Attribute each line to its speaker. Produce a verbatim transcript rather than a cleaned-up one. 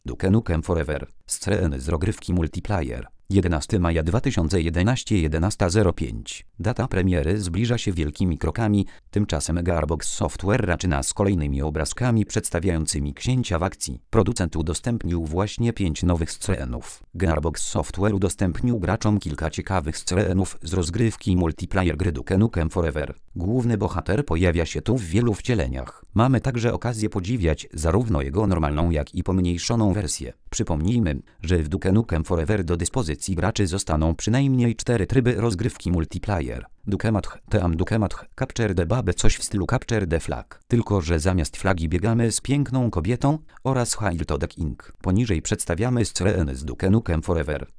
Speaker 1: Duke Nukem Forever. Screeny z rozgrywki multiplayer. jedenastego maja dwa tysiące jedenastego, jedenasta zero pięć. Data premiery zbliża się wielkimi krokami, tymczasem Gearbox Software zaczyna z kolejnymi obrazkami przedstawiającymi księcia w akcji. Producent udostępnił właśnie pięć nowych screenów. Gearbox Software udostępnił graczom kilka ciekawych screenów z rozgrywki multiplayer gry Duke Nukem Forever. Główny bohater pojawia się tu w wielu wcieleniach. Mamy także okazję podziwiać zarówno jego normalną, jak i pomniejszoną wersję. Przypomnijmy, że w Duke Nukem Forever do dyspozycji graczy zostaną przynajmniej cztery tryby rozgrywki multiplayer. Dukematch, Team Dukematch, Capture the Babe, coś w stylu Capture the Flag. Tylko że zamiast flagi biegamy z piękną kobietą oraz Hile to the King. Poniżej przedstawiamy screeny z Duke Nukem Forever.